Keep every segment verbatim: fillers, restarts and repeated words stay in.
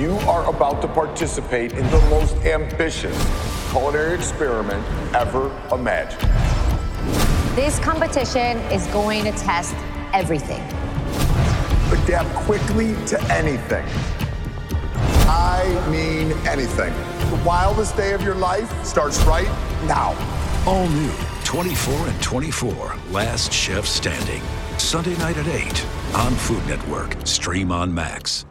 You are about to participate in the most ambitious culinary experiment ever imagined. This competition is going to test everything. Adapt quickly to anything. I mean anything. The wildest day of your life starts right now. All new twenty-four and twenty-four, Last Chef Standing. Sunday night at eight on Food Network. Stream on Max.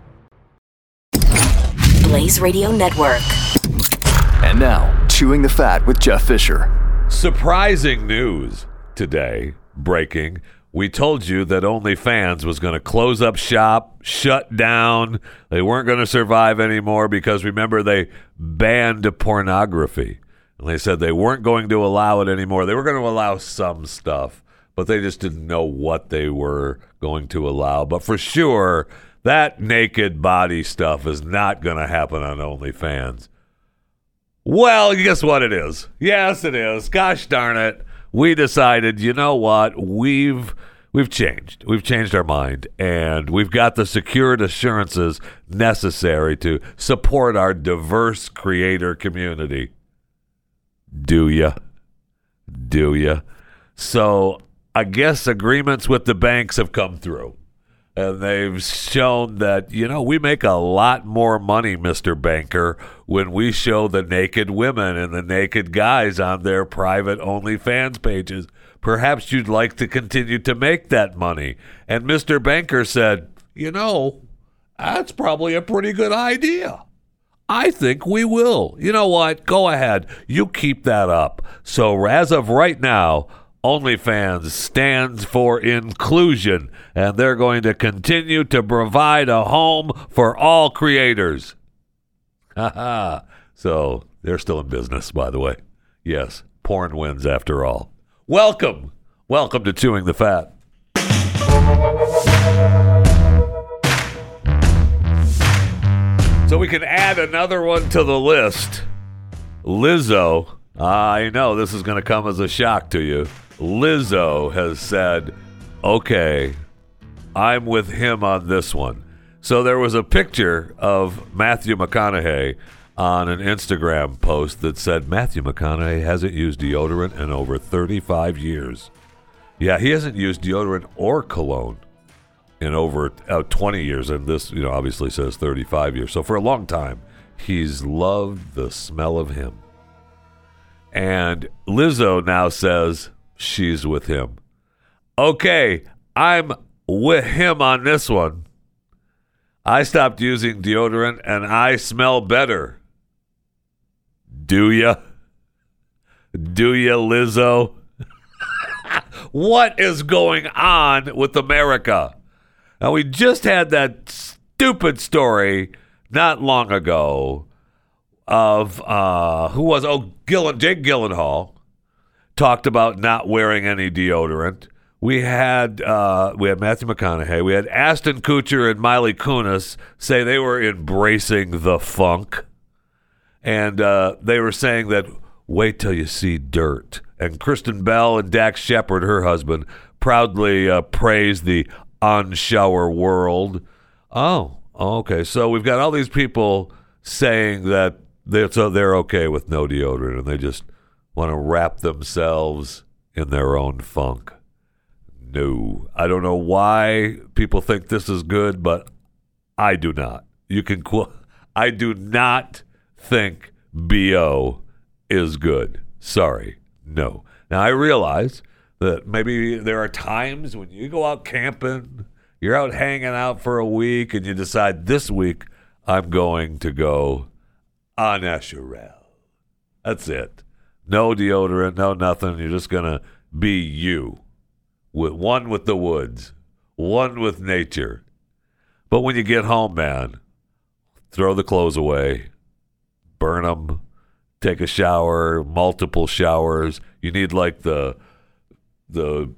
Blaze Radio Network. And now, Chewing the Fat with Jeff Fisher. Surprising news today, breaking. We told you that OnlyFans was going to close up shop, shut down. They weren't going to survive anymore because, remember, they banned pornography. And they said they weren't going to allow it anymore. They were going to allow some stuff, but they just didn't know what they were going to allow. But for sure, that naked body stuff is not going to happen on OnlyFans. Well, guess what it is? Yes, it is. Gosh darn it. We decided, you know what? We've we've changed. We've changed our mind, and we've got the secured assurances necessary to support our diverse creator community. Do ya? Do ya? So I guess agreements with the banks have come through. And they've shown that, you know, we make a lot more money, Mister Banker, when we show the naked women and the naked guys on their private OnlyFans pages. Perhaps you'd like to continue to make that money. And Mister Banker said, you know, that's probably a pretty good idea. I think we will. You know what? Go ahead. You keep that up. So as of right now, OnlyFans stands for inclusion, and they're going to continue to provide a home for all creators. So they're still in business, by the way. Yes, porn wins after all. Welcome. Welcome to Chewing the Fat. So we can add another one to the list. Lizzo. I know this is going to come as a shock to you. Lizzo has said, okay, I'm with him on this one. So there was a picture of Matthew McConaughey on an Instagram post that said Matthew McConaughey hasn't used deodorant in over thirty-five years. Yeah, he hasn't used deodorant or cologne in over uh, twenty years. And this, you know, obviously says thirty-five years. So for a long time, he's loved the smell of him. And Lizzo now says she's with him. Okay, I'm with him on this one. I stopped using deodorant and I smell better. Do ya? Do ya, Lizzo? What is going on with America? Now, we just had that stupid story not long ago of, uh, who was, oh, Gillen, Jake Gyllenhaal. Talked about not wearing any deodorant. We had uh, we had Matthew McConaughey. We had Ashton Kutcher and Miley Kunis say they were embracing the funk. And uh, they were saying that, wait till you see dirt. And Kristen Bell and Dax Shepard, her husband, proudly uh, praised the on-shower world. Oh, okay. So we've got all these people saying that they're, so they're okay with no deodorant, and they just want to wrap themselves in their own funk. No. I don't know why people think this is good, but I do not. You can qu- I do not think B O is good. Sorry. No. Now, I realize that maybe there are times when you go out camping, you're out hanging out for a week, and you decide this week I'm going to go au naturel. That's it. No deodorant, no nothing. You're just going to be you. With one with the woods. One with nature. But when you get home, man, throw the clothes away. Burn them. Take a shower. Multiple showers. You need like the the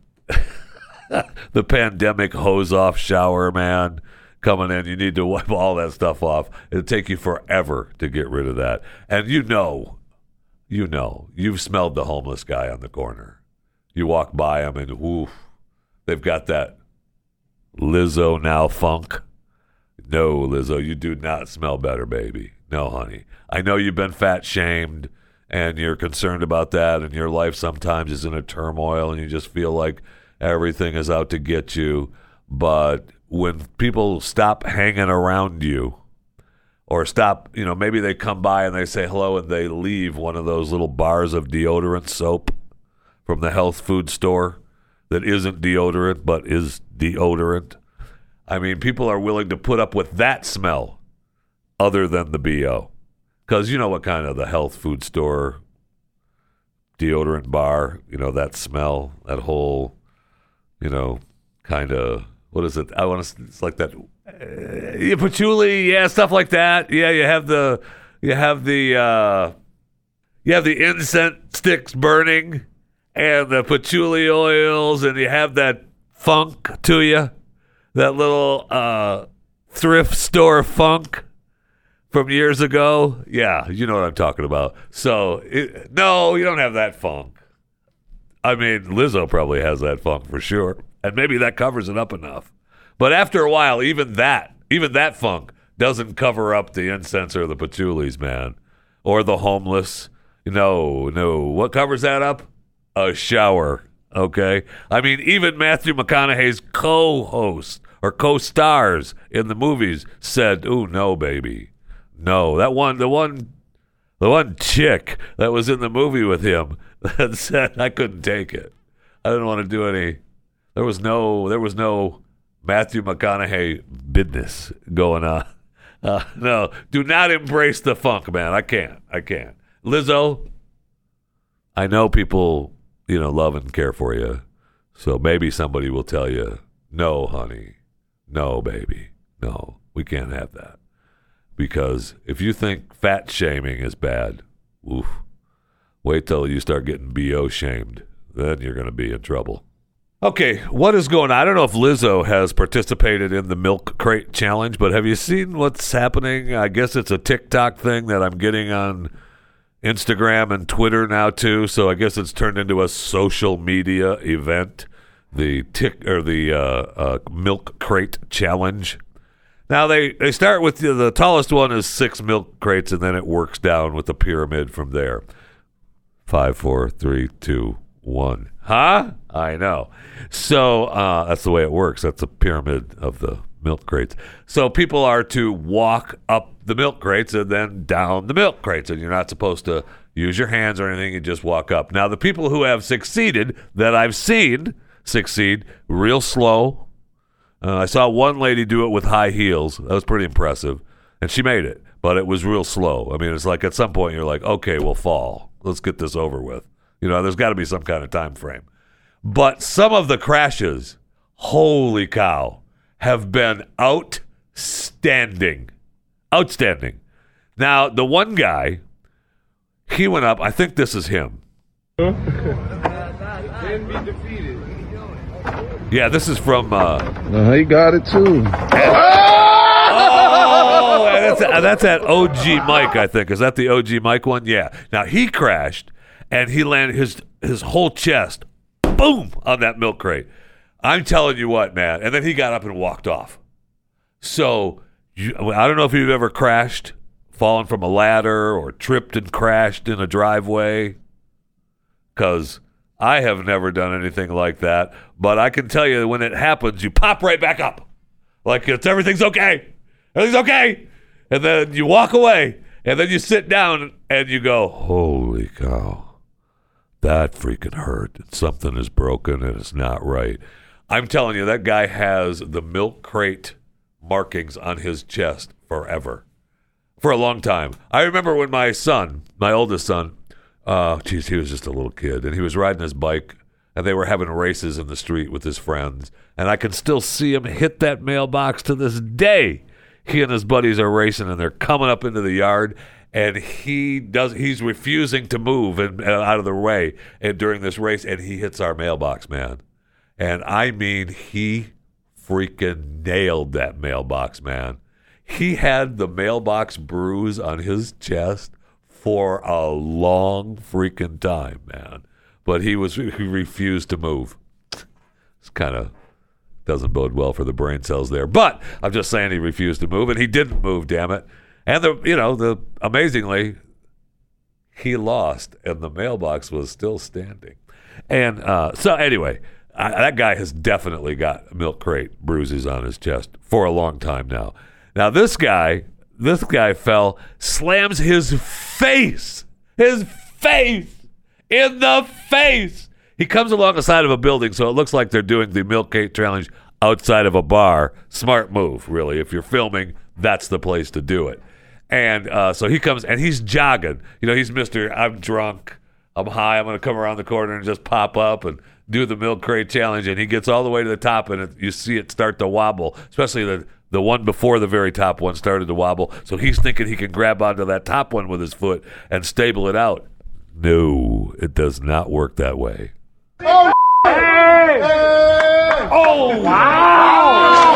the pandemic hose-off shower, man, coming in. You need to wipe all that stuff off. It'll take you forever to get rid of that. And you know... You know, you've smelled the homeless guy on the corner. You walk by them and, oof, they've got that Lizzo now funk. No, Lizzo, you do not smell better, baby. No, honey. I know you've been fat shamed and you're concerned about that, and your life sometimes is in a turmoil and you just feel like everything is out to get you. But when people stop hanging around you, or stop, you know, maybe they come by and they say hello and they leave one of those little bars of deodorant soap from the health food store that isn't deodorant but is deodorant. I mean, people are willing to put up with that smell other than the B O. Because you know what kind of the health food store deodorant bar, you know, that smell, that whole, you know, kind of, what is it? I want to, it's like that, uh, yeah, patchouli, yeah, stuff like that. Yeah, you have the, you have the, uh, you have the incense sticks burning and the patchouli oils, and you have that funk to you, that little uh, thrift store funk from years ago. Yeah, you know what I'm talking about. So, it, no, you don't have that funk. I mean, Lizzo probably has that funk for sure, and maybe that covers it up enough. But after a while, even that, even that funk doesn't cover up the incense or the patchoulis, man, or the homeless. No, no. What covers that up? A shower, okay? I mean, even Matthew McConaughey's co-host or co-stars in the movies said, "Ooh, no, baby. No." That one, the one, the one chick that was in the movie with him that said, "I couldn't take it. I didn't want to do any." There was no, there was no Matthew McConaughey business going on. Uh, no, do not embrace the funk, man. I can't. I can't. Lizzo, I know people, you know, love and care for you. So maybe somebody will tell you, "No, honey. No, baby. No, we can't have that." Because if you think fat shaming is bad, oof, wait till you start getting B O shamed. Then you're going to be in trouble. Okay, what is going on? I don't know if Lizzo has participated in the milk crate challenge, but have you seen what's happening? I guess it's a TikTok thing that I'm getting on Instagram and Twitter now too. So I guess it's turned into a social media event, the tick or the uh, uh, milk crate challenge. Now they, they start with the, the tallest one is six milk crates, and then it works down with the pyramid from there. Five, four, three, two, one. Huh? I know. So uh, that's the way it works. That's the pyramid of the milk crates. So people are to walk up the milk crates and then down the milk crates, and you're not supposed to use your hands or anything. You just walk up. Now, the people who have succeeded that I've seen succeed real slow. Uh, I saw one lady do it with high heels. That was pretty impressive, and she made it, but it was real slow. I mean, it's like at some point you're like, okay, we'll fall. Let's get this over with. You know, there's got to be some kind of time frame. But some of the crashes, holy cow, have been outstanding. Outstanding. Now, the one guy, he went up. I think this is him. Yeah, this is from... Uh, uh, he got it, too. Oh, that's, that's that O G Mike, I think. Is that the O G Mike one? Yeah. Now, he crashed, and he landed his his whole chest, boom, on that milk crate. I'm telling you what, man. And then he got up and walked off. So, you, I don't know if you've ever crashed, fallen from a ladder, or tripped and crashed in a driveway, because I have never done anything like that. But I can tell you, when it happens, you pop right back up. Like, it's everything's okay. Everything's okay. And then you walk away, and then you sit down, and you go, holy cow. That freaking hurt. Something is broken and it's not right. I'm telling you, that guy has the milk crate markings on his chest forever. For a long time. I remember when my son, my oldest son, uh, geez, he was just a little kid, and he was riding his bike, and they were having races in the street with his friends. And I can still see him hit that mailbox to this day. He and his buddies are racing, and they're coming up into the yard, and he does. He's refusing to move and, and out of the way and during this race, and he hits our mailbox, man. And I mean, he freaking nailed that mailbox, man. He had the mailbox bruise on his chest for a long freaking time, man. But he was he refused to move. It's kind of Doesn't bode well for the brain cells there. But I'm just saying he refused to move, and he didn't move, damn it. And, the you know, the amazingly, he lost, and the mailbox was still standing. And uh, so anyway, I, that guy has definitely got milk crate bruises on his chest for a long time now. Now, this guy, this guy fell, slams his face, his face, in the face. He comes along the side of a building, so it looks like they're doing the milk crate challenge outside of a bar. Smart move, really. If you're filming, that's the place to do it. And uh, so he comes, and he's jogging. You know, he's Mister I'm drunk, I'm high, I'm going to come around the corner and just pop up and do the milk crate challenge. And he gets all the way to the top, and it, you see it start to wobble, especially the, the one before the very top one started to wobble. So he's thinking he can grab onto that top one with his foot and stable it out. No, it does not work that way. Oh, hey! Hey! Oh, wow!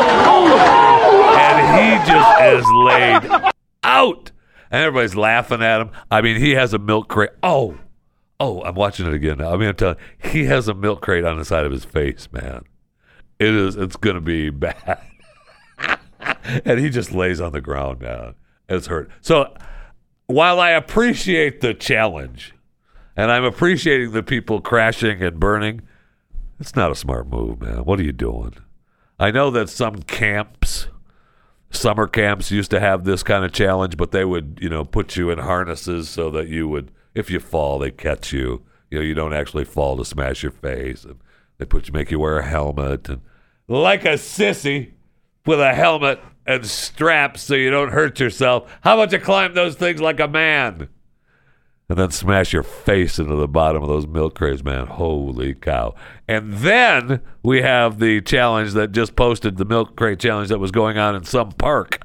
And he just is laid out. And everybody's laughing at him. I mean, he has a milk crate. Oh, oh, I'm watching it again now. I mean, I'm telling you, he has a milk crate on the side of his face, man. It is, it's going to be bad. And he just lays on the ground, man. It's hurt. So while I appreciate the challenge, and I'm appreciating the people crashing and burning, it's not a smart move, man. What are you doing? I know that some camps, summer camps used to have this kind of challenge, but they would, you know, put you in harnesses so that you would, if you fall, they catch you. You know, you don't actually fall to smash your face. And they put you, make you wear a helmet. And like a sissy with a helmet and straps so you don't hurt yourself. How about you climb those things like a man? And then smash your face into the bottom of those milk crates, man. Holy cow. And then we have the challenge that just posted, the milk crate challenge that was going on in some park.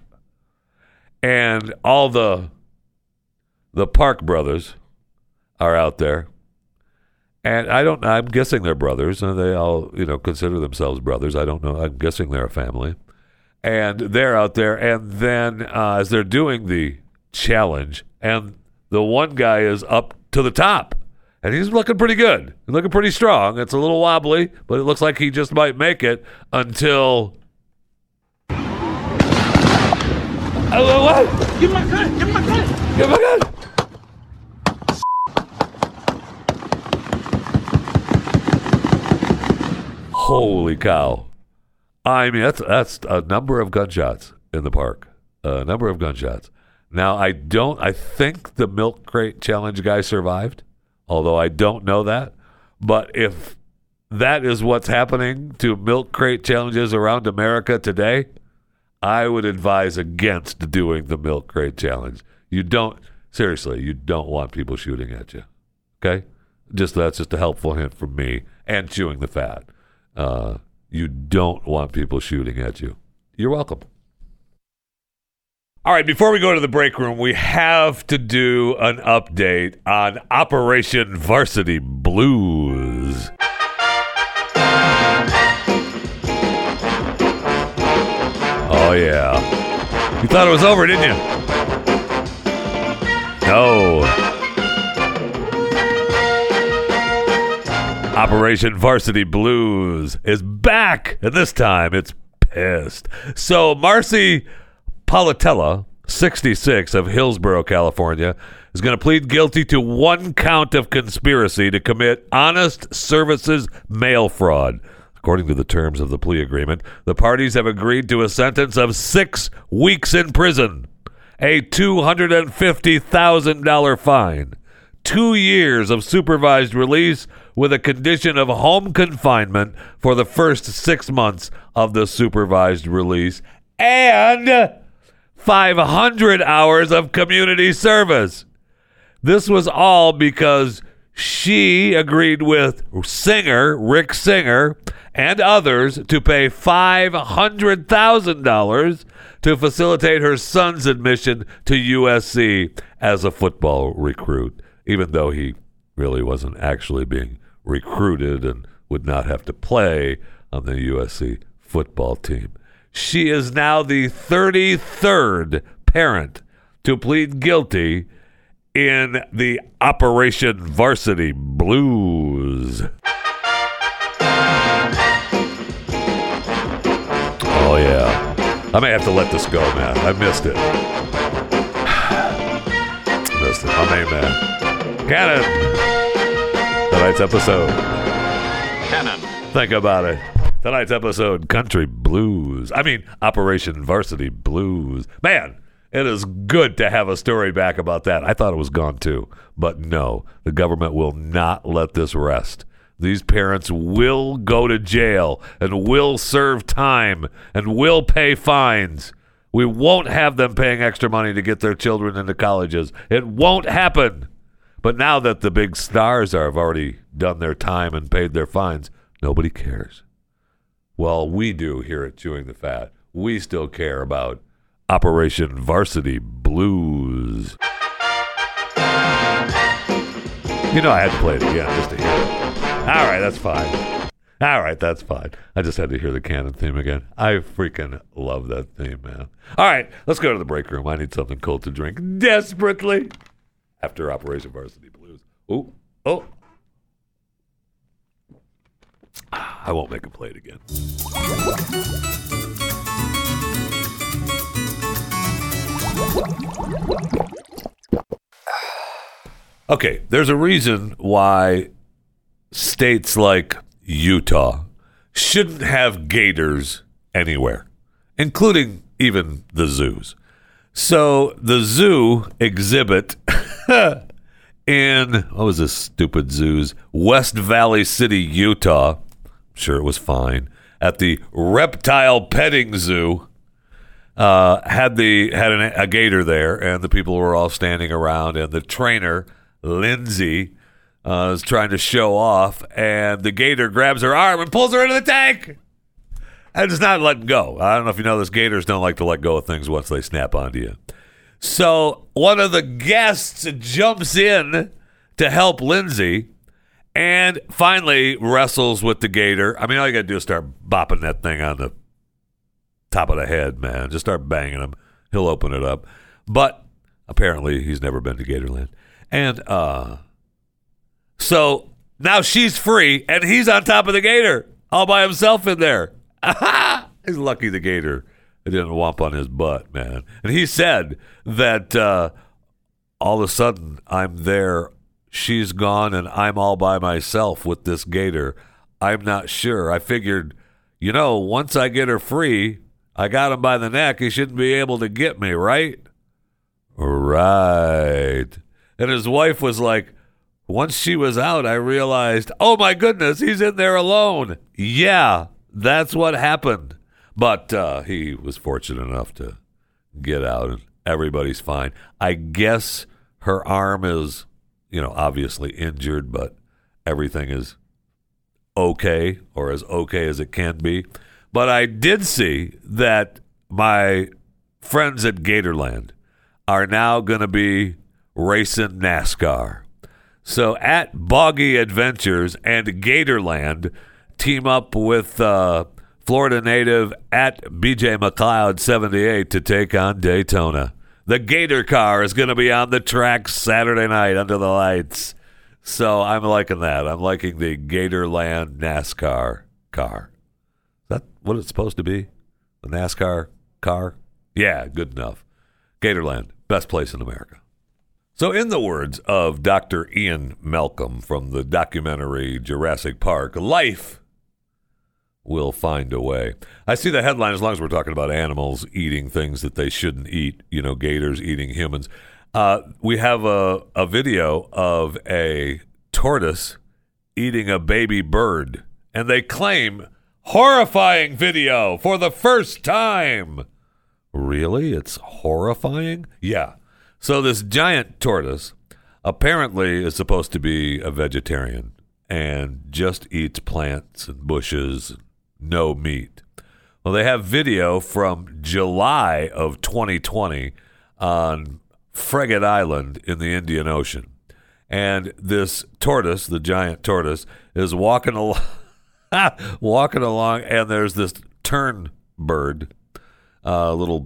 And all the the Park brothers are out there. And I don't I'm guessing they're brothers. And they all, you know, consider themselves brothers. I don't know. I'm guessing they're a family. And they're out there. And then uh, as they're doing the challenge, and the one guy is up to the top, and he's looking pretty good. He's looking pretty strong. It's a little wobbly, but it looks like he just might make it until... Oh, what? Give my gun! Give my gun! Give my gun! Holy cow. I mean, that's, that's a number of gunshots in the park. A number of gunshots. Now, I don't, I think the milk crate challenge guy survived, although I don't know that. But if that is what's happening to milk crate challenges around America today, I would advise against doing the milk crate challenge. You don't, seriously, you don't want people shooting at you. Okay? Just, that's just a helpful hint from me and chewing the fat. Uh, you don't want people shooting at you. You're welcome. All right, before we go to the break room, we have to do an update on Operation Varsity Blues. Oh, yeah. You thought it was over, didn't you? No. Operation Varsity Blues is back, and this time it's pissed. So Marcy Palatella, sixty-six, of Hillsborough, California, is going to plead guilty to one count of conspiracy to commit honest services mail fraud. According to the terms of the plea agreement, the parties have agreed to a sentence of six weeks in prison, a two hundred fifty thousand dollars fine, two years of supervised release with a condition of home confinement for the first six months of the supervised release, and five hundred hours of community service. This was all because she agreed with singer Rick Singer and others to pay five hundred thousand dollars to facilitate her son's admission to U S C as a football recruit, even though he really wasn't actually being recruited and would not have to play on the U S C football team. She is now the thirty-third parent to plead guilty in the Operation Varsity Blues. Oh, yeah. I may have to let this go, man. I missed it. missed it. My main man. Cannon. Tonight's episode. Cannon. Think about it. Tonight's episode, Country Blues. I mean, Operation Varsity Blues. Man, it is good to have a story back about that. I thought it was gone too. But no, the government will not let this rest. These parents will go to jail and will serve time and will pay fines. We won't have them paying extra money to get their children into colleges. It won't happen. But now that the big stars are, have already done their time and paid their fines, nobody cares. Well, we do here at Chewing the Fat. We still care about Operation Varsity Blues. You know I had to play it again just to hear it. All right, that's fine. All right, that's fine. I just had to hear the Cannon theme again. I freaking love that theme, man. All right, let's go to the break room. I need something cold to drink desperately after Operation Varsity Blues. Oh, oh. I won't make him play it again. Okay, there's a reason why states like Utah shouldn't have gators anywhere, including even the zoos. So the zoo exhibit in, what was this stupid zoo's? West Valley City, Utah. I'm sure it was fine. At the Reptile Petting Zoo. Uh, had the had an, a gator there, and the people were all standing around, and the trainer, Lindsay, uh, is trying to show off, and the gator grabs her arm and pulls her into the tank. And it's not letting go. I don't know if you know this, gators don't like to let go of things once they snap onto you. So one of the guests jumps in to help Lindsay and finally wrestles with the gator. I mean, all you got to do is start bopping that thing on the top of the head, man. Just start banging him. He'll open it up. But apparently he's never been to Gatorland. And uh, so now she's free, and he's on top of the gator all by himself in there. He's lucky the gator didn't whomp on his butt, man. And he said that uh, all of a sudden I'm there, she's gone, and I'm all by myself with this gator. I'm not sure. I figured, you know, once I get her free, I got him by the neck, he shouldn't be able to get me, right? Right. And his wife was like, once she was out, I realized, oh my goodness, he's in there alone. Yeah, that's what happened. But uh, he was fortunate enough to get out, and everybody's fine. I guess her arm is, you know, obviously injured, but everything is okay, or as okay as it can be. But I did see that my friends at Gatorland are now going to be racing NASCAR. So at Boggy Adventures and Gatorland team up with uh, Florida native at B J McLeod seventy-eight to take on Daytona. The Gator car is going to be on the track Saturday night under the lights. So I'm liking that. I'm liking the Gatorland NASCAR car. Is that what it's supposed to be? The NASCAR car? Yeah, good enough. Gatorland, best place in America. So in the words of Doctor Ian Malcolm from the documentary Jurassic Park, life will find a way. I see the headline, as long as we're talking about animals eating things that they shouldn't eat, you know, gators eating humans. Uh, we have a, a video of a tortoise eating a baby bird, and they claim horrifying video for the first time. Really? It's horrifying? Yeah. So this giant tortoise apparently is supposed to be a vegetarian and just eats plants and bushes, no meat. Well, they have video from July of twenty twenty on Frigate Island in the Indian Ocean. And this tortoise, the giant tortoise, is walking along, walking along, and there's this tern bird, a uh, little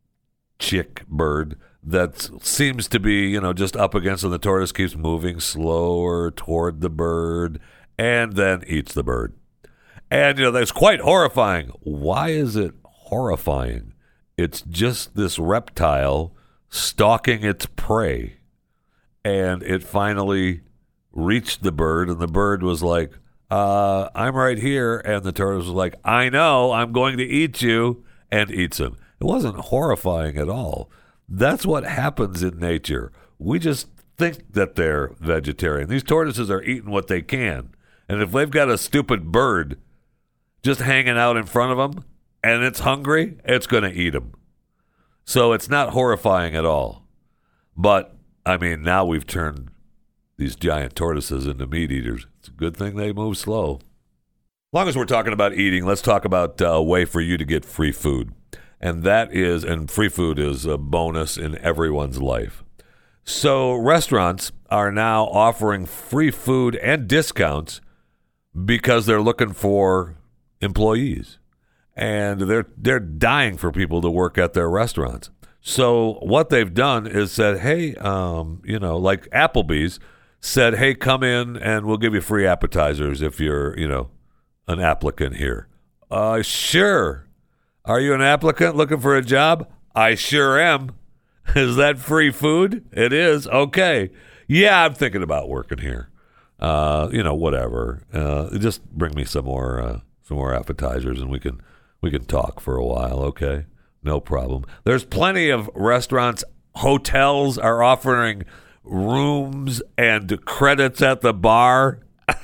chick bird, that seems to be, you know, just up against it. The tortoise keeps moving slower toward the bird and then eats the bird. And, you know, that's quite horrifying. Why is it horrifying. It's just this reptile stalking its prey. And it finally reached the bird, and the bird was like, uh, I'm right here. And the tortoise was like, I know, I'm going to eat you, and eats him. It wasn't horrifying at all. That's what happens in nature. We just think that they're vegetarian. These tortoises are eating what they can. And if they've got a stupid bird just hanging out in front of them and it's hungry, it's going to eat them. So it's not horrifying at all. But, I mean, now we've turned these giant tortoises into meat eaters. It's a good thing they move slow. As long as we're talking about eating, let's talk about uh, a way for you to get free food. And that is, and free food is a bonus in everyone's life. So restaurants are now offering free food and discounts because they're looking for employees. And they're they're dying for people to work at their restaurants. So what they've done is said, hey, um, you know, like Applebee's said, hey, come in and we'll give you free appetizers if you're, you know, an applicant here. Uh, sure. Are you an applicant looking for a job? I sure am. Is that free food? It is. Okay. Yeah, I'm thinking about working here. Uh, you know, whatever. Uh, just bring me some more uh, some more appetizers and we can we can talk for a while, okay? No problem. There's plenty of restaurants, hotels are offering rooms and credits at the bar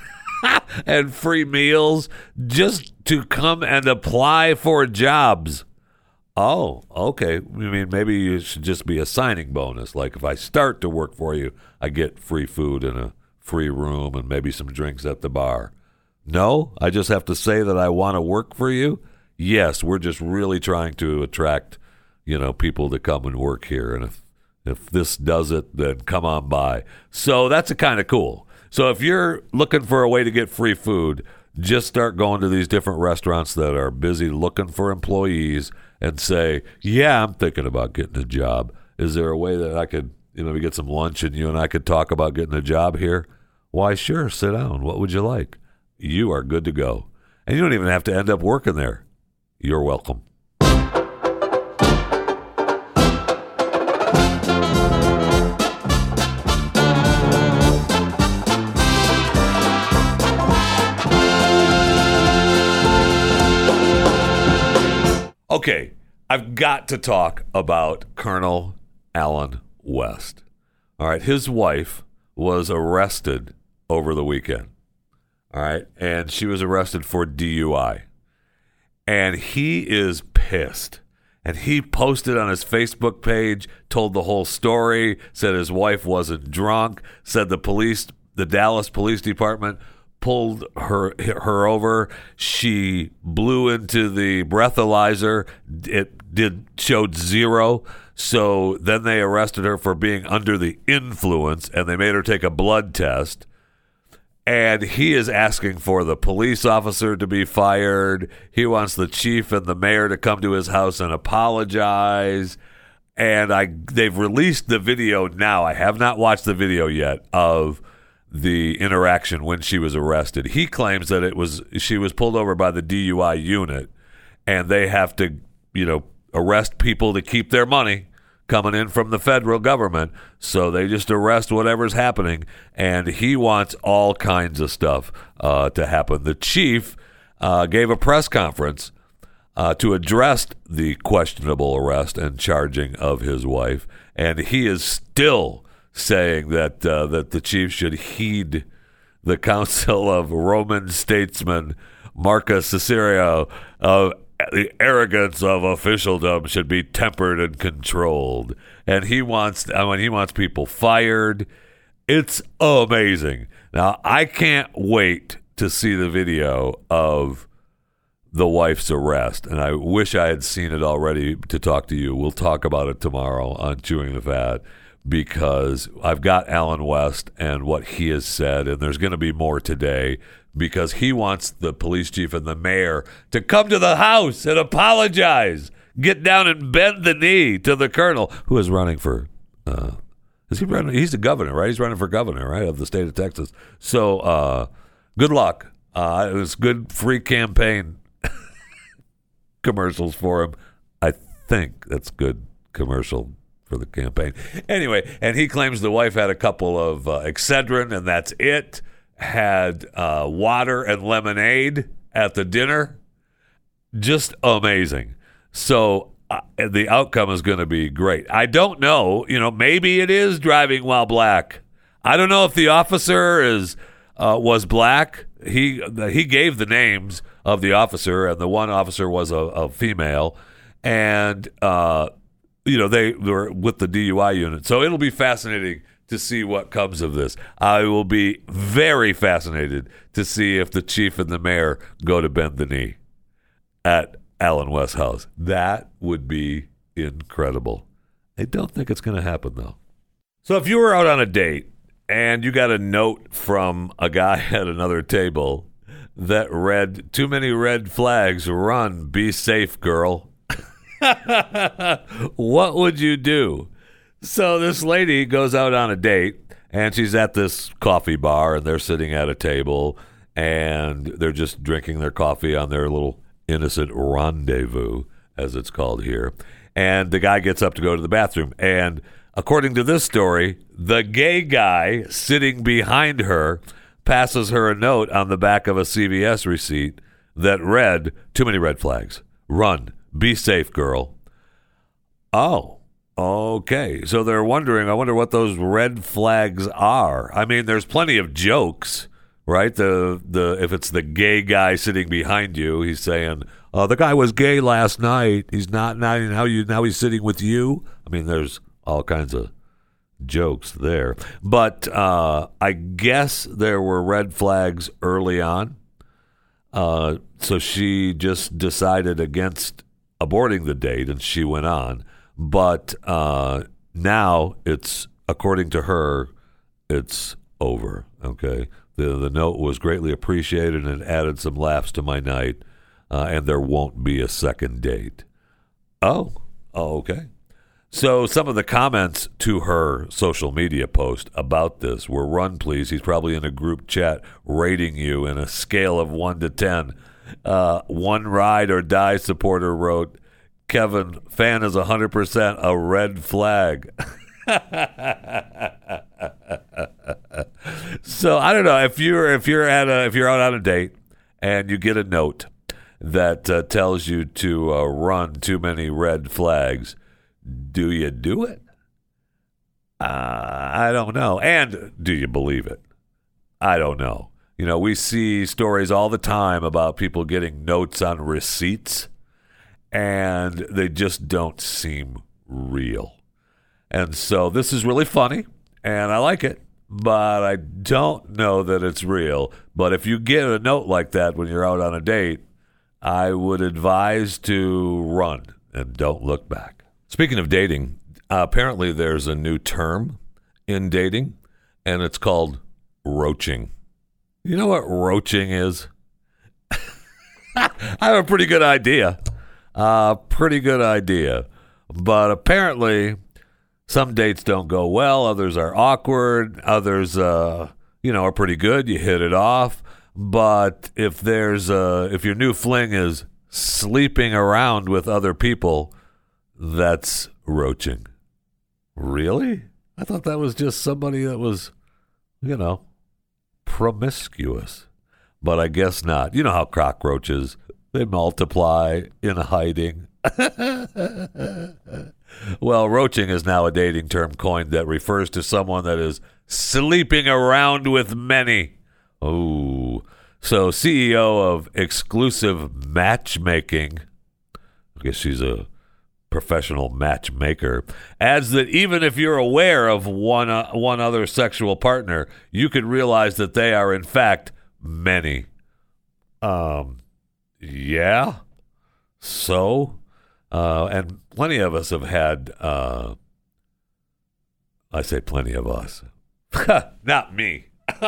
and free meals just to come and apply for jobs. Oh, okay. I mean, maybe it should just be a signing bonus. Like if I start to work for you, I get free food and a free room and maybe some drinks at the bar. No, I just have to say that I want to work for you. Yes, we're just really trying to attract, you know, people to come and work here. And if if this does it, then come on by. So that's a kind of cool. So if you're looking for a way to get free food, just start going to these different restaurants that are busy looking for employees and say, yeah, I'm thinking about getting a job. Is there a way that I could, you know, maybe get some lunch and you and I could talk about getting a job here? Why, sure, sit down. What would you like? You are good to go. And you don't even have to end up working there. You're welcome. Okay, I've got to talk about Colonel Allen West. All right, his wife was arrested over the weekend. All right, and she was arrested for D U I. And he is pissed. And he posted on his Facebook page, told the whole story, said his wife wasn't drunk, said the police, the Dallas Police Department pulled her her over. She blew into the breathalyzer. It did showed zero. So then they arrested her for being under the influence, and they made her take a blood test. And he is asking for the police officer to be fired. He wants the chief and the mayor to come to his house and apologize. And I they've released the video now. I have not watched the video yet of the interaction when she was arrested. He claims that it was she was pulled over by the D U I unit, and they have to, you know, arrest people to keep their money coming in from the federal government. So they just arrest whatever's happening, and he wants all kinds of stuff uh, to happen. The chief uh, gave a press conference uh, to address the questionable arrest and charging of his wife, and he is still saying that uh, that the chief should heed the counsel of Roman statesman Marcus Cicero of the arrogance of officialdom should be tempered and controlled. And he wants, I mean, he wants people fired. It's amazing. Now, I can't wait to see the video of the wife's arrest, and I wish I had seen it already to talk to you. We'll talk about it tomorrow on Chewing the Fat, because I've got Allen West and what he has said, and there's going to be more today, because he wants the police chief and the mayor to come to the house and apologize, get down and bend the knee to the colonel, who is running for, uh, is he running? He's the governor, right? He's running for governor, right, of the state of Texas. So uh, good luck. Uh, it was good free campaign commercials for him. I think that's good commercial for the campaign. Anyway, and he claims the wife had a couple of uh, Excedrin, and that's it. Had uh, water and lemonade at the dinner. Just amazing. So uh, the outcome is going to be great. I don't know. You know, maybe it is driving while black. I don't know if the officer is uh, was black. He he gave the names of the officer, and the one officer was a, a female, and uh, you know they were with the D U I unit. So it'll be fascinating to see what comes of this. I will be very fascinated to see if the chief and the mayor go to bend the knee at Allen West's house. That would be incredible. I don't think it's going to happen, though. So if you were out on a date and you got a note from a guy at another table that read, "Too many red flags, run, be safe, girl," what would you do? So this lady goes out on a date, and she's at this coffee bar, and they're sitting at a table, and they're just drinking their coffee on their little innocent rendezvous, as it's called here. And the guy gets up to go to the bathroom, and according to this story, the gay guy sitting behind her passes her a note on the back of a C V S receipt that read, "Too many red flags. Run. Be safe, girl." Oh. Okay, so they're wondering, I wonder what those red flags are. I mean, there's plenty of jokes, right? The the if it's the gay guy sitting behind you, he's saying, "Oh, the guy was gay last night. He's not now. Now you now he's sitting with you." I mean, there's all kinds of jokes there. But uh, I guess there were red flags early on. Uh, so she just decided against aborting the date, and she went on. But uh, now it's, according to her, it's over. Okay, the the note was greatly appreciated and added some laughs to my night, uh, and there won't be a second date. Oh, oh, okay. So some of the comments to her social media post about this were, "Run, please." He's probably in a group chat rating you in a scale of one to ten. Uh, one ride or die supporter wrote, "Kevin, fan is one hundred percent a red flag." So I don't know if you're if you're at a if you're out on a date and you get a note that uh, tells you to uh, run too many red flags, do you do it? Uh, I don't know. And do you believe it? I don't know. You know, we see stories all the time about people getting notes on receipts, and they just don't seem real. And so this is really funny, and I like it, but I don't know that it's real. But if you get a note like that when you're out on a date, I would advise to run and don't look back. Speaking of dating, uh, apparently there's a new term in dating, and it's called roaching. You know what roaching is? I have a pretty good idea. Uh, pretty good idea. But apparently some dates don't go well. Others are awkward. Others, uh, you know, are pretty good. You hit it off. But if there's uh, if your new fling is sleeping around with other people, that's roaching. Really? I thought that was just somebody that was, you know, promiscuous. But I guess not. You know how cockroaches, they multiply in hiding. Well, roaching is now a dating term coined that refers to someone that is sleeping around with many. Oh, so C E O of Exclusive Matchmaking, I guess she's a professional matchmaker, adds that even if you're aware of one uh, one other sexual partner, you could realize that they are in fact many. Um, yeah. So, uh, and plenty of us have had. Uh, I say plenty of us, not me.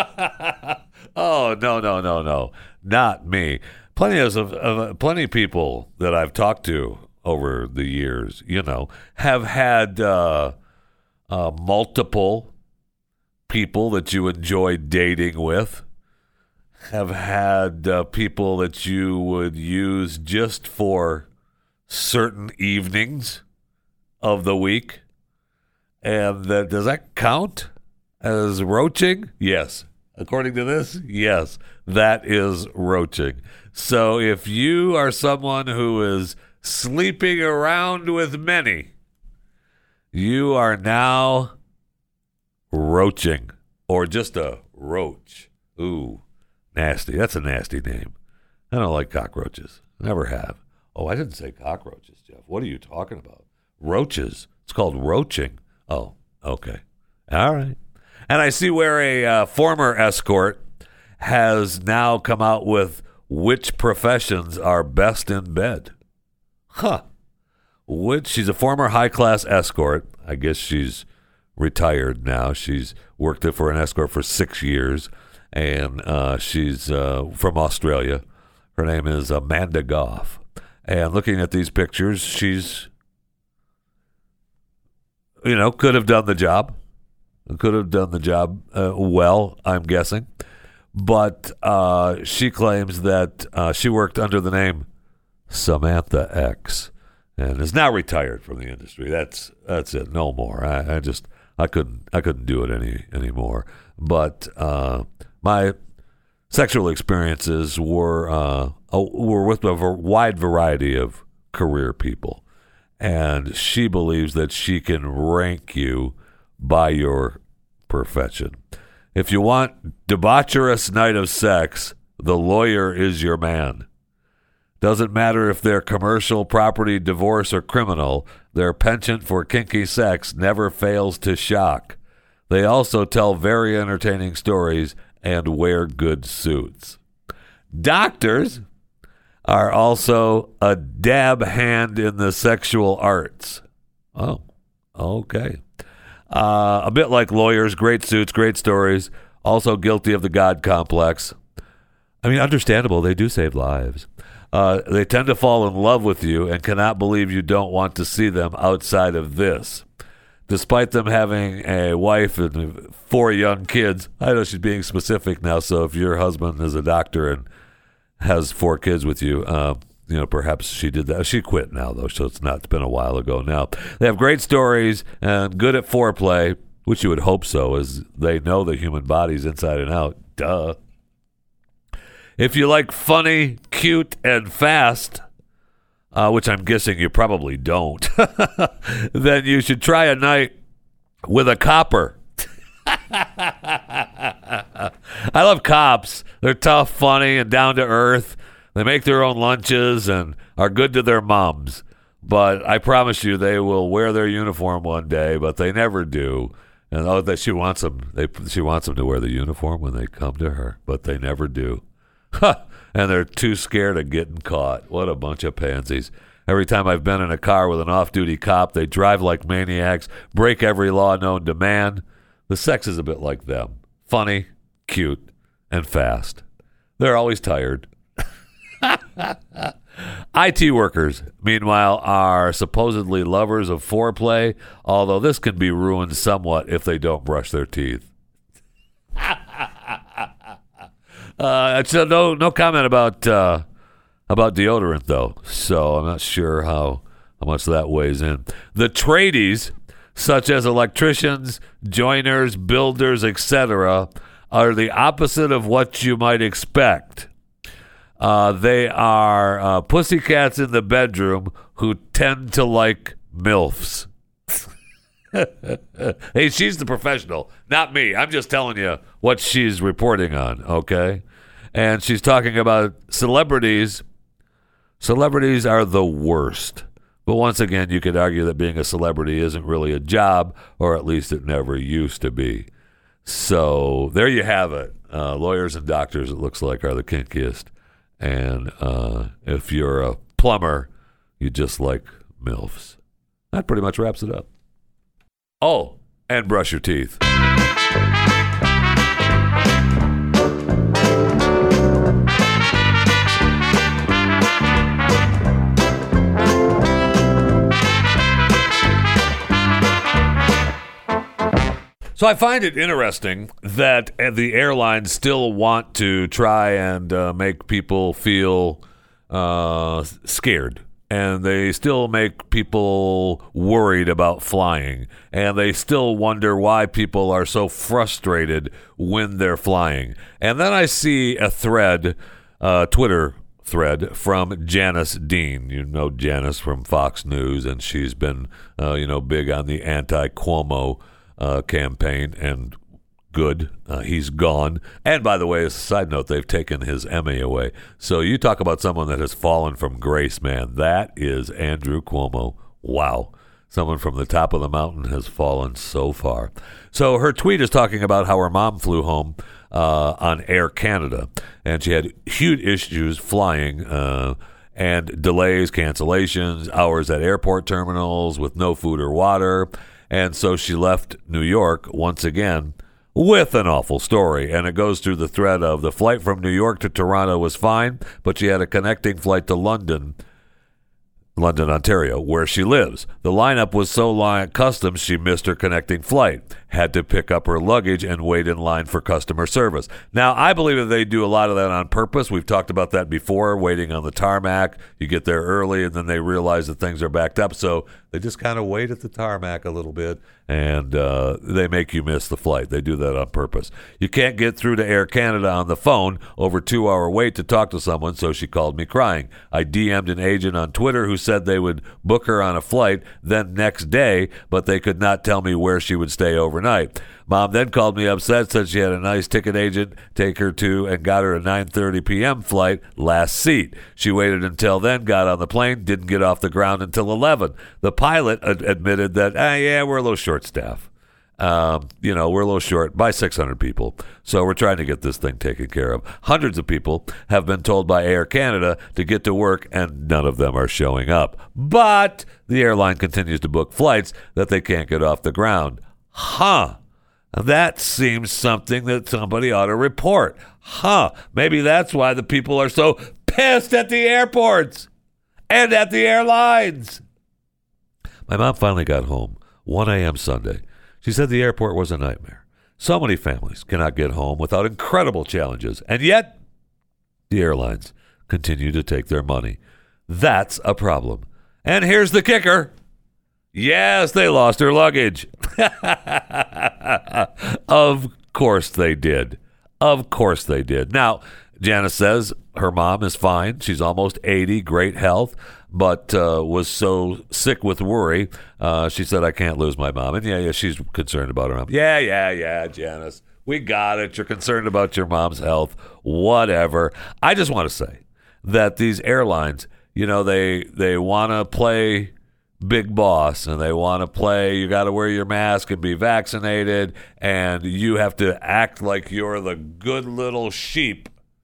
Oh no no no no, not me. Plenty of, of plenty of people that I've talked to over the years, you know, have had uh, uh, multiple people that you enjoy dating with, have had uh, people that you would use just for certain evenings of the week. And that, does that count as roaching? Yes. According to this, yes, that is roaching. So if you are someone who is sleeping around with many, you are now roaching, or just a roach. Ooh, nasty. That's a nasty name. I don't like cockroaches. Never have. Oh, I didn't say cockroaches, Jeff. What are you talking about? Roaches. It's called roaching. Oh, okay. All right. And I see where a uh, former escort has now come out with which professions are best in bed. Huh. Which, she's a former high-class escort. I guess she's retired now. She's worked for an escort for six years, and uh, she's uh, from Australia. Her name is Amanda Goff. And looking at these pictures, she's, you know, could have done the job. Could have done the job uh, well, I'm guessing. But uh, she claims that uh, she worked under the name Samantha X and is now retired from the industry. That's that's it. No more. I, I just I couldn't I couldn't do it any anymore. But uh, my sexual experiences were uh, were with a wide variety of career people, and she believes that she can rank you by your profession. If you want debaucherous night of sex, the lawyer is your man. Doesn't matter if they're commercial, property, divorce, or criminal, their penchant for kinky sex never fails to shock. They also tell very entertaining stories and wear good suits. Doctors are also a dab hand in the sexual arts. Oh, okay. Uh, a bit like lawyers, great suits, great stories, also guilty of the God complex. I mean, understandable, they do save lives. Uh, they tend to fall in love with you and cannot believe you don't want to see them outside of this. Despite them having a wife and four young kids, I know she's being specific now, so if your husband is a doctor and has four kids with you, uh, you know, perhaps she did that. She quit now, though, so it's not. It's been a while ago now. They have great stories and good at foreplay, which you would hope so, as they know the human body's inside and out. Duh. If you like funny, cute, and fast, uh, which I'm guessing you probably don't, then you should try a night with a copper. I love cops. They're tough, funny, and down to earth. They make their own lunches and are good to their moms. But I promise you they will wear their uniform one day, but they never do. And oh, that she wants them. They she wants them to wear the uniform when they come to her, but they never do. Huh. And they're too scared of getting caught. What a bunch of pansies. Every time I've been in a car with an off-duty cop, they drive like maniacs, break every law known to man. The sex is a bit like them. Funny, cute, and fast. They're always tired. I T workers, meanwhile, are supposedly lovers of foreplay, although this can be ruined somewhat if they don't brush their teeth. uh, so no, no comment about uh, about deodorant, though, so I'm not sure how, how much that weighs in. The tradies, such as electricians, joiners, builders, et cetera, are the opposite of what you might expect. Uh, they are uh, pussycats in the bedroom who tend to like MILFs. Hey, she's the professional, not me. I'm just telling you what she's reporting on, okay? And she's talking about celebrities. Celebrities are the worst. But once again, you could argue that being a celebrity isn't really a job, or at least it never used to be. So there you have it. Uh, lawyers and doctors, it looks like, are the kinkiest. And uh, if you're a plumber, you just like MILFs. That pretty much wraps it up. Oh, and brush your teeth. So I find it interesting that the airlines still want to try and uh, make people feel uh, scared and they still make people worried about flying, and they still wonder why people are so frustrated when they're flying. And then I see a thread, uh, Twitter thread from Janice Dean. You know Janice from Fox News, and she's been, uh, you know, big on the anti-Cuomo uh, campaign, and good. Uh, he's gone. And by the way, as a side note, they've taken his Emmy away. So you talk about someone that has fallen from grace, man. That is Andrew Cuomo. Wow. Someone from the top of the mountain has fallen so far. So her tweet is talking about how her mom flew home uh, on Air Canada, and she had huge issues flying uh, and delays, cancellations, hours at airport terminals with no food or water. And so she left New York once again with an awful story. And it goes through the thread of the flight from New York to Toronto was fine, but she had a connecting flight to London, London, Ontario, where she lives. The lineup was so long at customs she missed her connecting flight, had to pick up her luggage and wait in line for customer service. Now, I believe that they do a lot of that on purpose. We've talked about that before, waiting on the tarmac. You get there early, and then they realize that things are backed up, so they just kind of wait at the tarmac a little bit, and uh, they make you miss the flight. They do that on purpose. You can't get through to Air Canada on the phone, over two-hour wait to talk to someone, so she called me crying. I D M'd an agent on Twitter who said they would book her on a flight then next day, but they could not tell me where she would stay overnight. Mom then called me upset, said she had a nice ticket agent take her to and got her a nine thirty p.m. flight, last seat. She waited until then, got on the plane, didn't get off the ground until eleven. The pilot ad- admitted that, ah, yeah, we're a little short-staffed. Um, you know, we're a little short by six hundred people. So we're trying to get this thing taken care of. Hundreds of people have been told by Air Canada to get to work, and none of them are showing up. But the airline continues to book flights that they can't get off the ground. Huh. That seems something that somebody ought to report. Huh. Maybe that's why the people are so pissed at the airports and at the airlines. My mom finally got home, one a.m. Sunday. She said the airport was a nightmare. So many families cannot get home without incredible challenges, and yet the airlines continue to take their money. That's a problem. And here's the kicker. Yes, they lost her luggage. Of course they did. Of course they did. Now, Janice says her mom is fine. She's almost eighty, great health, but uh, was so sick with worry. Uh, she said, I can't lose my mom. And yeah, yeah, she's concerned about her mom. Yeah, yeah, yeah, Janice. We got it. You're concerned about your mom's health. Whatever. I just want to say that these airlines, you know, they they want to play big boss, and they want to play, you got to wear your mask and be vaccinated, and you have to act like you're the good little sheep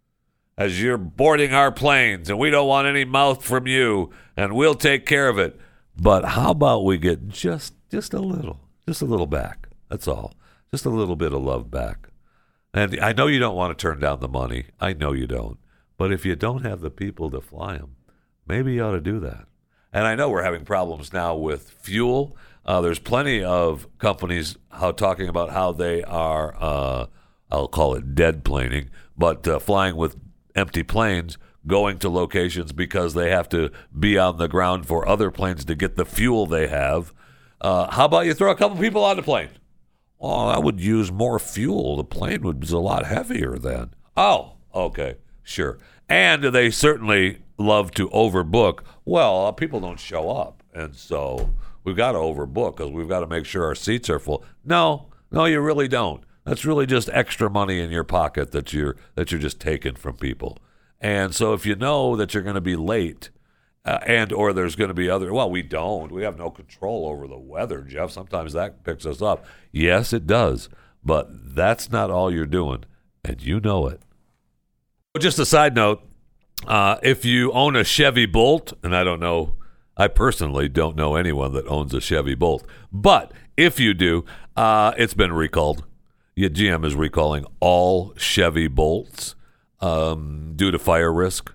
as you're boarding our planes, and we don't want any mouth from you, and we'll take care of it. But how about we get just just a little, just a little back? That's all. Just a little bit of love back. And I know you don't want to turn down the money. I know you don't. But if you don't have the people to fly them, maybe you ought to do that. And I know we're having problems now with fuel. Uh, there's plenty of companies how talking about how they are, uh, I'll call it dead planing, but uh, flying with empty planes, going to locations because they have to be on the ground for other planes to get the fuel they have. Uh, how about you throw a couple people on the plane? Oh, that would use more fuel. The plane would be a lot heavier then. Oh, okay, sure. And they certainly love to overbook. Well, people don't show up, and so we've got to overbook because we've got to make sure our seats are full. No, no, you really don't. That's really just extra money in your pocket that you're that you're just taking from people. And so if you know that you're going to be late, uh, and or there's going to be other, well, we don't. We have no control over the weather, Jeff. Sometimes that picks us up. Yes, it does, but that's not all you're doing, and you know it. Just a side note. Uh, if you own a Chevy Bolt, and I don't know, I personally don't know anyone that owns a Chevy Bolt, but if you do, uh, it's been recalled. Yeah, G M is recalling all Chevy Bolts um, due to fire risk.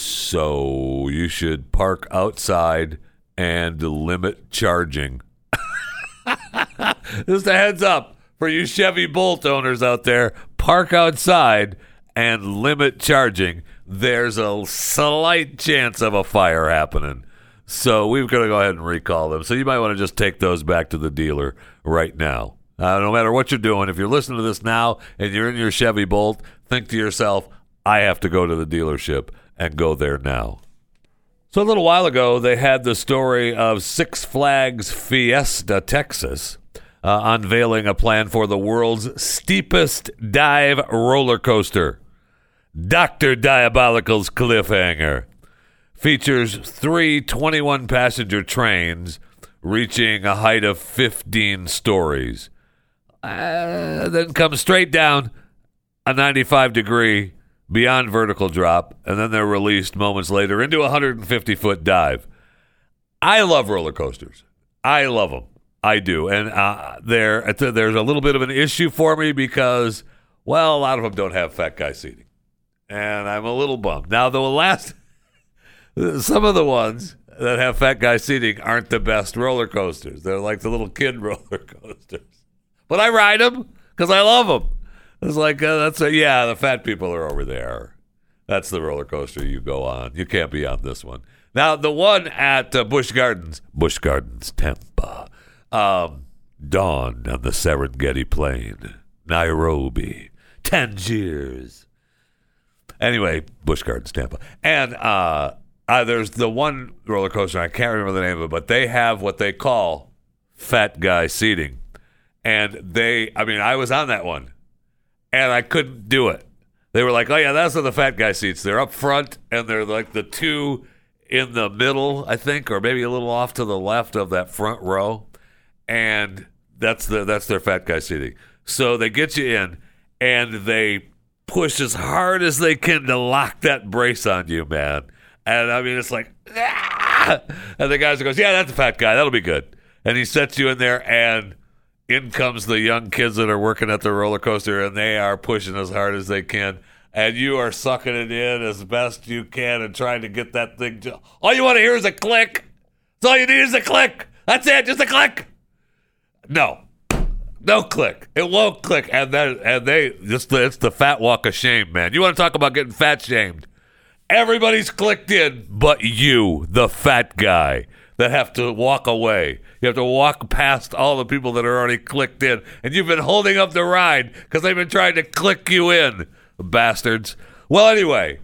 So you should park outside and limit charging. Just a heads up for you Chevy Bolt owners out there. Park outside and limit charging. There's a slight chance of a fire happening. So we're going to go ahead and recall them. So you might want to just take those back to the dealer right now. Uh, no matter what you're doing, if you're listening to this now and you're in your Chevy Bolt, think to yourself, I have to go to the dealership and go there now. So a little while ago, they had the story of Six Flags Fiesta, Texas, uh, unveiling a plan for the world's steepest dive roller coaster. Doctor Diabolical's Cliffhanger features three twenty-one passenger trains reaching a height of fifteen stories. Uh, then comes straight down a ninety-five degree beyond vertical drop, and then they're released moments later into a one hundred fifty foot dive. I love roller coasters. I love them. I do. And uh, there, there's a little bit of an issue for me because, well, a lot of them don't have fat guy seating. And I'm a little bummed. Now, the last, some of the ones that have fat guy seating aren't the best roller coasters. They're like the little kid roller coasters. But I ride them because I love them. It's like, uh, that's a, yeah, the fat people are over there. That's the roller coaster you go on. You can't be on this one. Now, the one at uh, Busch Gardens, Busch Gardens, Tampa, um, Dawn on the Serengeti Plain, Nairobi, Tangiers. Anyway, Busch Gardens, Tampa. And uh, uh, there's the one roller coaster, I can't remember the name of it, but they have what they call fat guy seating. And they, I mean, I was on that one, and I couldn't do it. They were like, oh, yeah, that's where the fat guy seats. They're up front, and they're like the two in the middle, I think, or maybe a little off to the left of that front row. And that's the that's their fat guy seating. So they get you in, and they push as hard as they can to lock that brace on you, man. And, I mean, it's like, ah! And the guy goes, yeah, that's a fat guy. That'll be good. And he sets you in there, and in comes the young kids that are working at the roller coaster, and they are pushing as hard as they can. And you are sucking it in as best you can and trying to get that thing to... All you want to hear is a click. That's all you need is a click. That's it, just a click. No. No click. It won't click. And then, and they, just the, it's the fat walk of shame, man. You want to talk about getting fat shamed? Everybody's clicked in but you, the fat guy, that have to walk away. You have to walk past all the people that are already clicked in. And you've been holding up the ride because they've been trying to click you in, bastards. Well, anyway,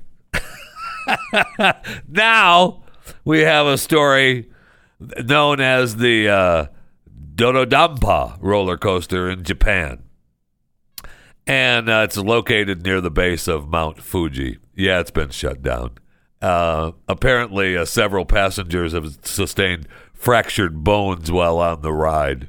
now we have a story known as the uh, Dododampa roller coaster in Japan. And uh, it's located near the base of Mount Fuji. Yeah, it's been shut down. Uh, apparently, uh, several passengers have sustained fractured bones while on the ride.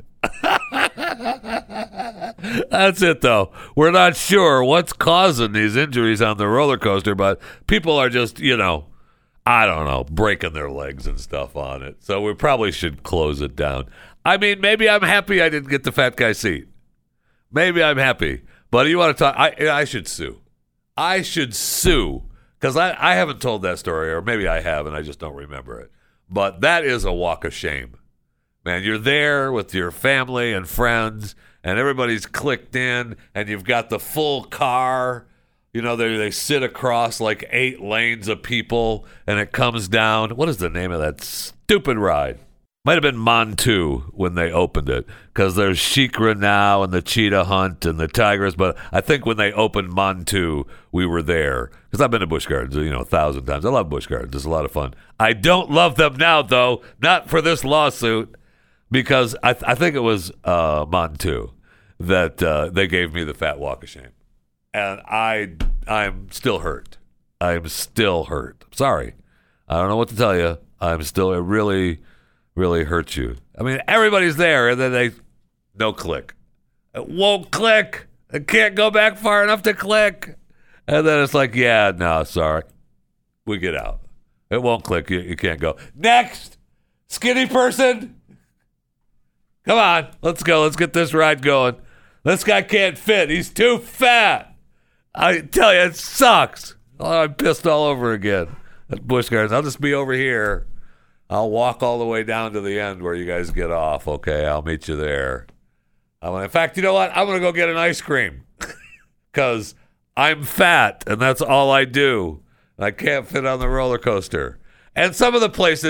That's it, though. We're not sure what's causing these injuries on the roller coaster, but people are just, you know, I don't know, breaking their legs and stuff on it. So we probably should close it down. I mean, maybe I'm happy I didn't get the fat guy seat. Maybe I'm happy. But you want to talk? I, I should sue. I should sue. Because I, I haven't told that story, or maybe I have, and I just don't remember it. But that is a walk of shame. Man, you're there with your family and friends, and everybody's clicked in, and you've got the full car. You know, they they sit across like eight lanes of people, and it comes down. What is the name of that stupid ride? Might have been Montu when they opened it, because there's Shikra now and the Cheetah Hunt and the Tigers. But I think when they opened Montu, we were there. Because I've been to Busch Gardens, you know, a thousand times. I love Busch Gardens. It's a lot of fun. I don't love them now, though. Not for this lawsuit, because I, th- I think it was uh, Montu that uh, they gave me the fat walk of shame. And I, I'm still hurt. I'm still hurt. Sorry. I don't know what to tell you. I'm still, it really... really hurts you. I mean, everybody's there, and then they, no click. It won't click. It can't go back far enough to click. And then it's like, yeah, no, sorry. We get out. It won't click. You, you can't go. Next, skinny person. Come on, let's go. Let's get this ride going. This guy can't fit. He's too fat. I tell you, it sucks. Oh, I'm pissed all over again at Busch Gardens. I'll just be over here. I'll walk all the way down to the end where you guys get off. Okay, I'll meet you there. I'm, in fact, you know what? I'm going to go get an ice cream because I'm fat, and that's all I do. I can't fit on the roller coaster. And some of the places,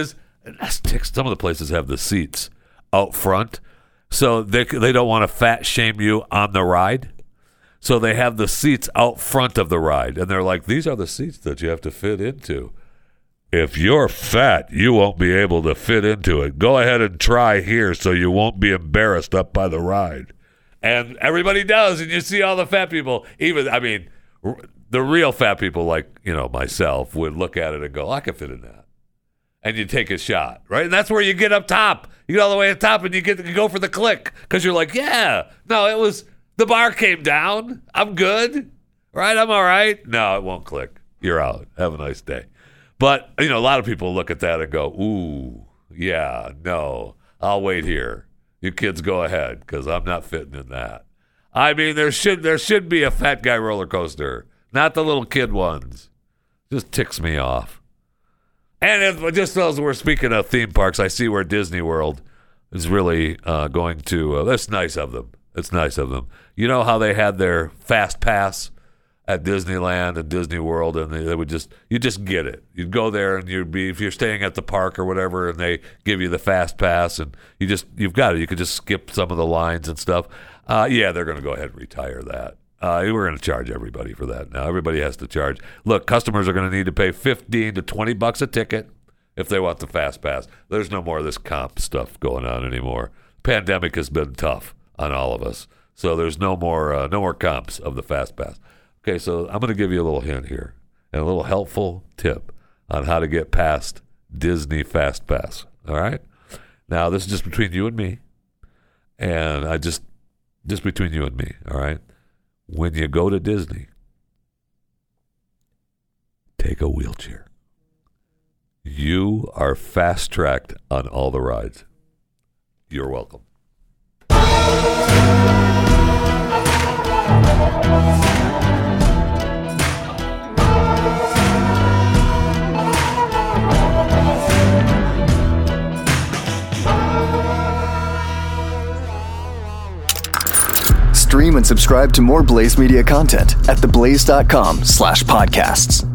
And that's ticks. Some of the places have the seats out front, so they they don't want to fat shame you on the ride. So they have the seats out front of the ride, and they're like, these are the seats that you have to fit into. If you're fat, you won't be able to fit into it. Go ahead and try here so you won't be embarrassed up by the ride. And everybody does, and you see all the fat people. Even, I mean, r- the real fat people like, you know, myself would look at it and go, I can fit in that. And you take a shot, right? And that's where you get up top. You get all the way up top, and you get you go for the click because you're like, yeah. No, it was... The bar came down. I'm good. Right? I'm all right. No, it won't click. You're out. Have a nice day. But, you know, a lot of people look at that and go, ooh, yeah, no, I'll wait here. You kids go ahead because I'm not fitting in that. I mean, there should there should be a fat guy roller coaster, not the little kid ones. Just ticks me off. And if, just as we're speaking of theme parks, I see where Disney World is really uh, going to, uh, that's nice of them. It's nice of them. You know how they had their Fast Pass at Disneyland and Disney World, and they, they would just, you just get it. You'd go there, and you'd be, if you're staying at the park or whatever, and they give you the Fast Pass, and you just, you've got it. You could just skip some of the lines and stuff. Uh, yeah, they're going to go ahead and retire that. Uh, we're going to charge everybody for that now. Everybody has to charge. Look, customers are going to need to pay fifteen to twenty bucks a ticket if they want the Fast Pass. There's no more of this comp stuff going on anymore. Pandemic has been tough on all of us. So there's no more uh, no more comps of the Fast Pass. Okay, so I'm going to give you a little hint here and a little helpful tip on how to get past Disney Fast Pass. All right? Now, this is just between you and me. And I just, just between you and me, all right? When you go to Disney, take a wheelchair. You are fast-tracked on all the rides. You're welcome. Stream and subscribe to more Blaze Media content at theblaze dot com slash podcasts.